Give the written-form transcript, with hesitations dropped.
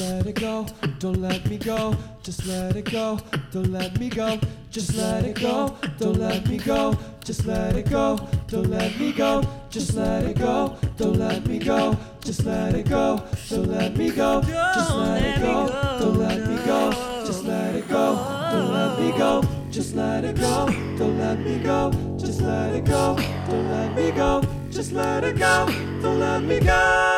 let it go, don't let me go. Just let it go, don't let me go. Just let it go, don't let me go. Just let it go, don't let me go. Just let it go, don't let me go. Just let it go, don't let me go. Just let it go, don't let me go. Just let it go, don't let me go. Just let it go, don't let me go. Just let it go, don't let me go. Just let it go, don't let me go.